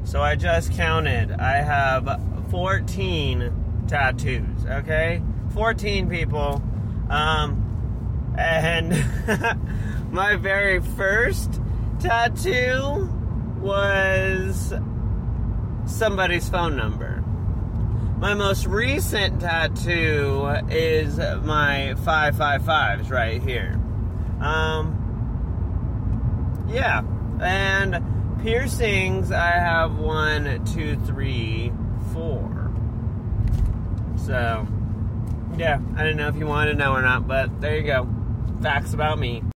So I just counted. I have 14 tattoos, okay? 14 people. And my very first tattoo was somebody's phone number. My most recent tattoo is my 555s right here. Yeah, and piercings, I have 1, 2, 3, 4. So, yeah, I didn't know if you wanted to know or not, but there you go. Facts about me.